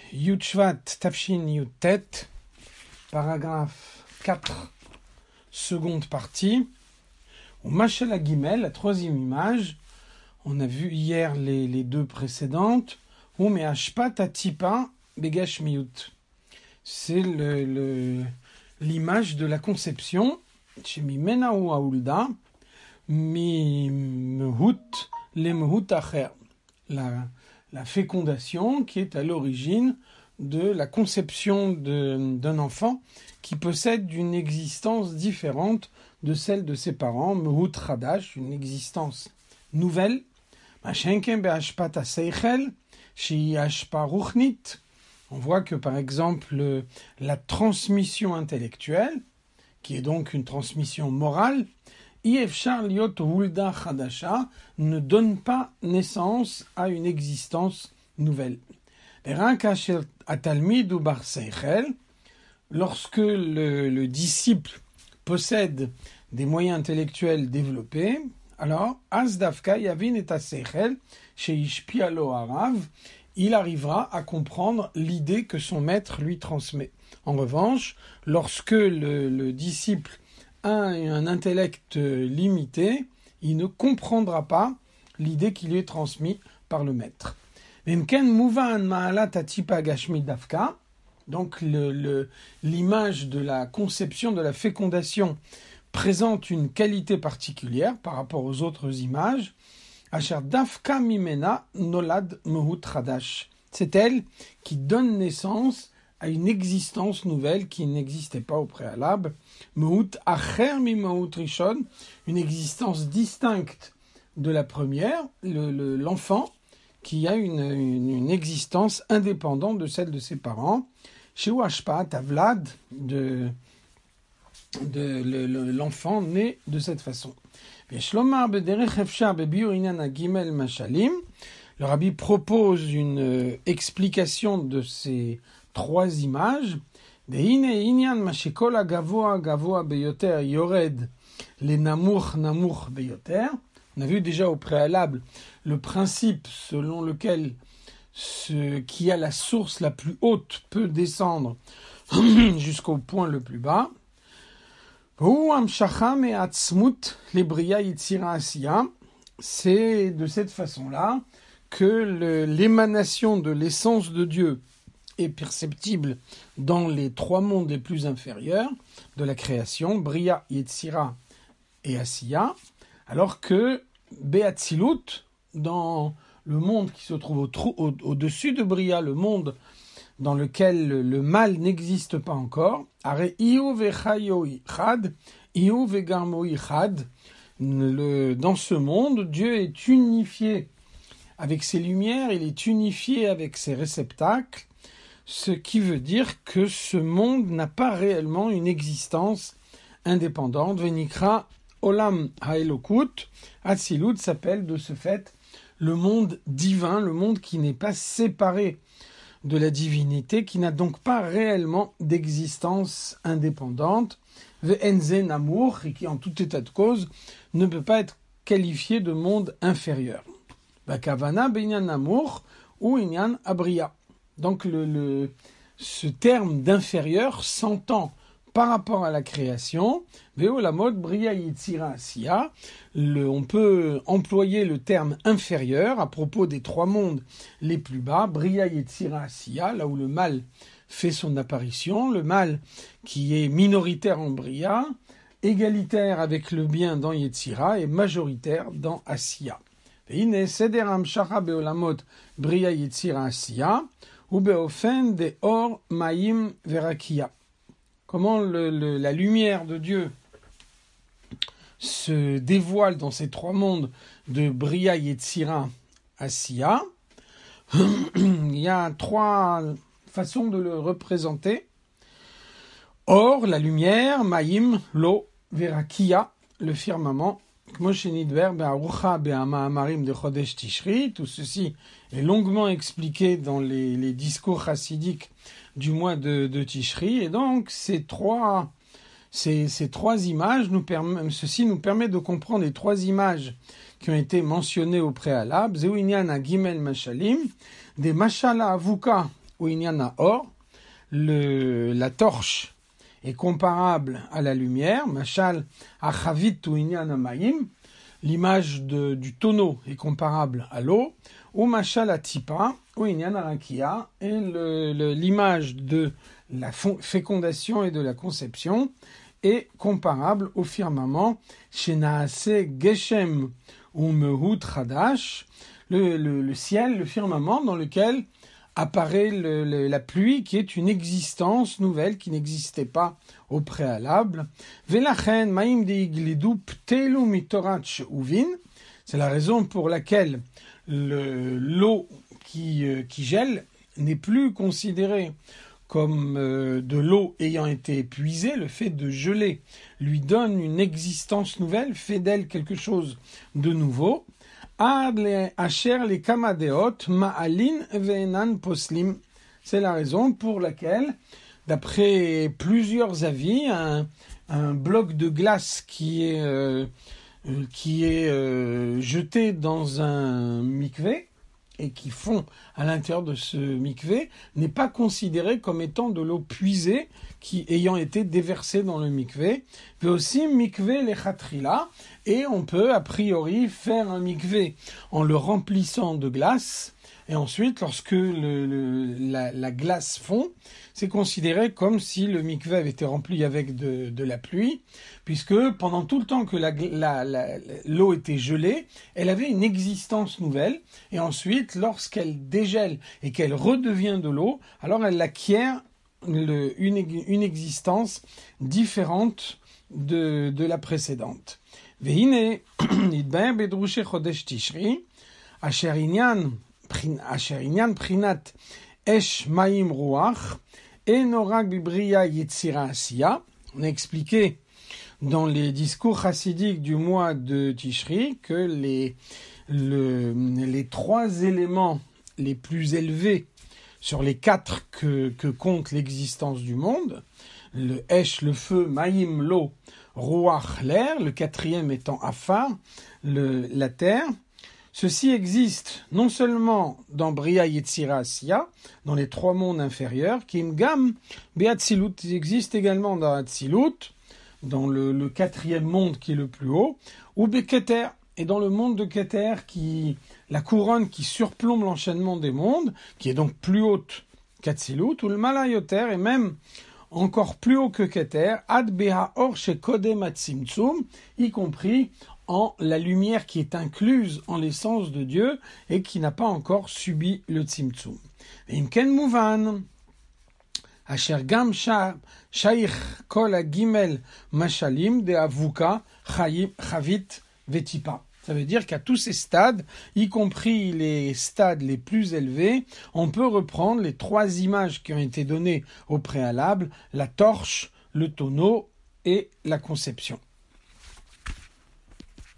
Yud Shvat Tafshin Yud Tet, paragraphe 4, seconde partie. Au Mashal Gimel, la troisième image, on a vu hier les deux précédentes. Ou me Ashpat Atipa Begash Miut. C'est l'image de la conception. Chez Mimena ou Aulda, Mi Mehut le Mehut Acher. La fécondation qui est à l'origine de la conception d'un enfant qui possède une existence différente de celle de ses parents, Mehut Chadash, une existence nouvelle. On voit que par exemple la transmission intellectuelle, qui est donc une transmission morale, ne donne pas naissance à une existence nouvelle. Lorsque le disciple possède des moyens intellectuels développés, alors il arrivera à comprendre l'idée que son maître lui transmet. En revanche, lorsque le disciple a un intellect limité, il ne comprendra pas l'idée qui lui est transmise par le maître. Donc l'image de la conception, de la fécondation, présente une qualité particulière par rapport aux autres images. C'est elle qui donne naissance à une existence nouvelle qui n'existait pas au préalable. Mehut acher mi mehut rishon, une existence distincte de la première, l'enfant qui a une existence indépendante de celle de ses parents. Chez Ashpat Avlad, de l'enfant né de cette façon. Le Rabbi propose une explication de ces trois images. On a vu déjà au préalable le principe selon lequel ce qui a la source la plus haute peut descendre jusqu'au point le plus bas. C'est de cette façon-là que l'émanation de l'essence de Dieu est perceptible dans les trois mondes les plus inférieurs de la création, Bria, Yetzira et Asiya, alors que Beatzilut, dans le monde qui se trouve au-dessus de Bria, le monde dans lequel le mal n'existe pas encore, dans ce monde, Dieu est unifié avec ses lumières, il est unifié avec ses réceptacles, ce qui veut dire que ce monde n'a pas réellement une existence indépendante. Venikra Olam Haelokut, Atzilut s'appelle de ce fait le monde divin, le monde qui n'est pas séparé de la divinité, qui n'a donc pas réellement d'existence indépendante, Ve'enze Namour, et qui en tout état de cause ne peut pas être qualifié de monde inférieur. Vakavana Binyan Namour ou Inyan Abria. Donc ce terme d'inférieur s'entend par rapport à la création. Ve'olamot Bria Yetzira Asiya. On peut employer le terme inférieur à propos des trois mondes les plus bas. Bria Yetzira Asiya, là où le mal fait son apparition. Le mal qui est minoritaire en Bria, égalitaire avec le bien dans Yetzira et majoritaire dans Asiya. Ve'ine seder hamshacha be'olamot Bria Yetzira Asiya ou be'ofen de or ma'im verakia. Comment la lumière de Dieu se dévoile dans ces trois mondes de Bria, Yetzira, Asiya. Il y a trois façons de le représenter. Or, la lumière, Maïm, l'eau, Verakia, le firmament. Tout ceci est longuement expliqué dans les discours chassidiques du mois de Tishri. Et donc, ces trois images, ceci nous permet de comprendre les trois images qui ont été mentionnées au préalable. Zéouinian à Gimel Mashalim, des Mashala Avuka ou inyan ha'or, la torche est comparable à la lumière, machal achavit ou inyan ha'mayim, l'image du tonneau est comparable à l'eau, ou machal atipa, ou inyan ha'rakia, et l'image de la fécondation et de la conception est comparable au firmament, shenaase geshem ou mehut chadash, le ciel, le firmament dans lequel apparaît la pluie qui est une existence nouvelle qui n'existait pas au préalable. Velachen maim deiglidu ptelu mitorat uvin, c'est la raison pour laquelle l'eau qui gèle n'est plus considérée comme de l'eau ayant été épuisée. Le fait de geler lui donne une existence nouvelle, fait d'elle quelque chose de nouveau. Ad asher les kamadeot ma'alin ve'enan poslim. C'est la raison pour laquelle, d'après plusieurs avis, un bloc de glace qui est jeté dans un mikvé et qui fond à l'intérieur de ce mikvé n'est pas considéré comme étant de l'eau puisée qui ayant été déversée dans le mikvé. Mais aussi mikvé lechatrila, et on peut a priori faire un mikvé en le remplissant de glace, et ensuite lorsque la glace fond, c'est considéré comme si le mikvé avait été rempli avec de la pluie, puisque pendant tout le temps que l'eau était gelée, elle avait une existence nouvelle, et ensuite lorsqu'elle dégèle et qu'elle redevient de l'eau, alors elle acquiert une existence différente de la précédente. Vehine nidbaer bedrushe chodesh tishri asher inyan prinat esh maim ruach eno rak bibriya yitzira asiya. On a expliqué dans les discours chassidiques du mois de Tishri que les trois éléments les plus élevés sur les quatre que compte l'existence du monde, le Esh, le feu, Maïm, l'eau, Ruach, l'air, le quatrième étant Afar, la terre. Ceci existe non seulement dans Bria Yetzira Asiya, dans les trois mondes inférieurs, Kim Gam, Beatzilut, il existe également dans Atzilut, dans le quatrième monde qui est le plus haut, ou Beketer, et dans le monde de Keter, la couronne qui surplombe l'enchaînement des mondes, qui est donc plus haute qu'Atzilut, ou le Malayoter, et même encore plus haut que Keter, Ad Beha Or Shekodem Atzimtzum, y compris en la lumière qui est incluse en l'essence de Dieu et qui n'a pas encore subi le Tzimtzum. Imken Muvan, Asher Gam Shaich Kol Agimel Mashalim de Avuka Chavit Vetipa. Ça veut dire qu'à tous ces stades, y compris les stades les plus élevés, on peut reprendre les trois images qui ont été données au préalable, la torche, le tonneau et la conception.